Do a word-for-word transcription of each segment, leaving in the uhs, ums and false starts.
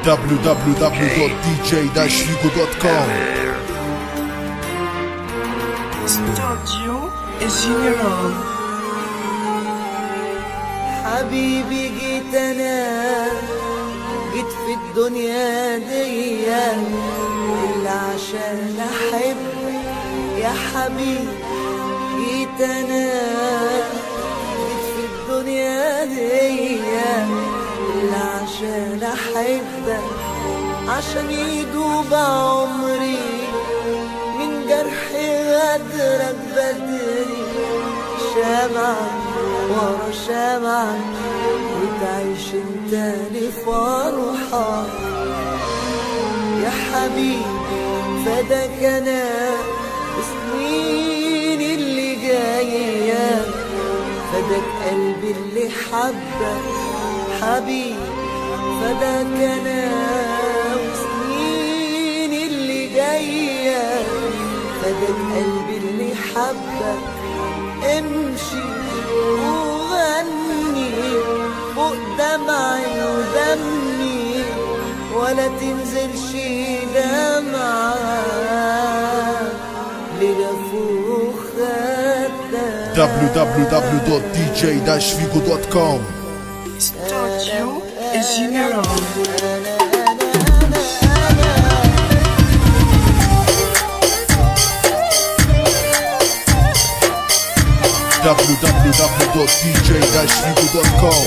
دبليو دبليو دبليو دوت دي جي داش فيجو دوت كوم. استوديو الجنرال. حبيبي جيت انا جيت في الدنيا دي اللي عشان احبك يا حبيبي. جيت انا جيت في الدنيا دي اللي عشان احبك، عشان يدوب عمري من جرح غدرك بدري. شمعك ورا شمعك وتعيش انت لفرحة يا حبيبي. فداك انا سنين اللي جاية، فداك قلبي اللي حبك حبيبي. فداك انا وسنين اللي جاية، فداك قلبي اللي حبك. امشي وغني فوق دمعي ودمي، ولا تنزلش دمعة لجفوخ خدك. دبليو دبليو دبليو دوت دي جي داش فيجو دوت كوم. استوديو الجنرال. دبليو دبليو دبليو دوت دي جي داش فيجو دوت كوم.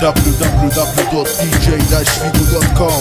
w w w dot d j dash figo dot com.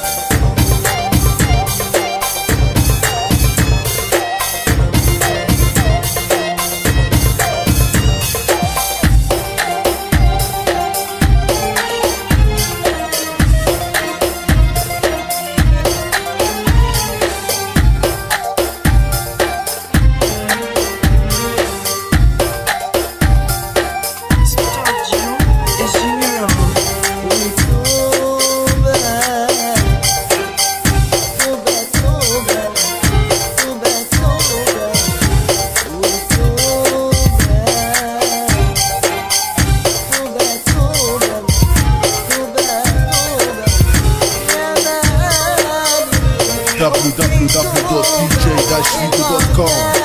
w w w dot d j dash figo dot com.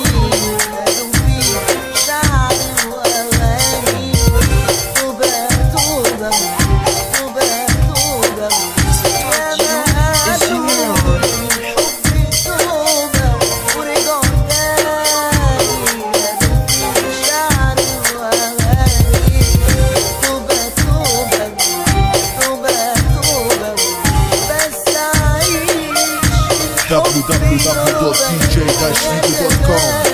w w w dot d j dash figo dot com.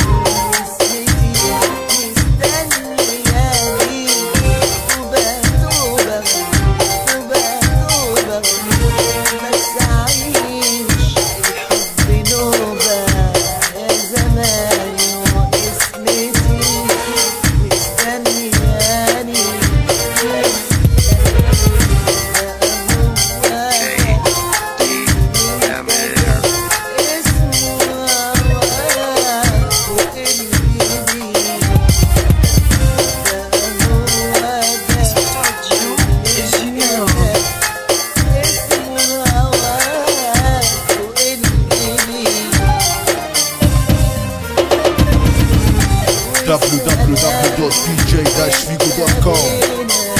w w w dot d j dash figo dot com.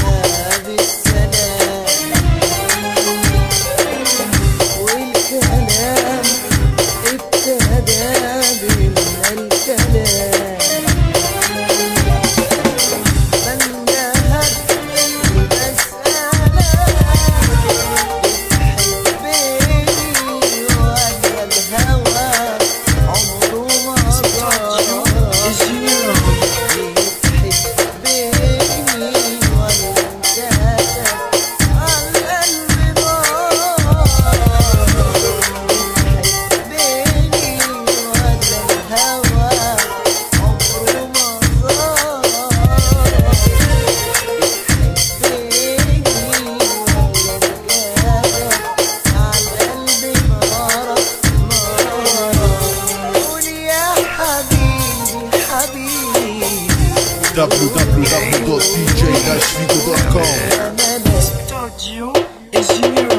w w w dot d j dash figo dot com. Audio is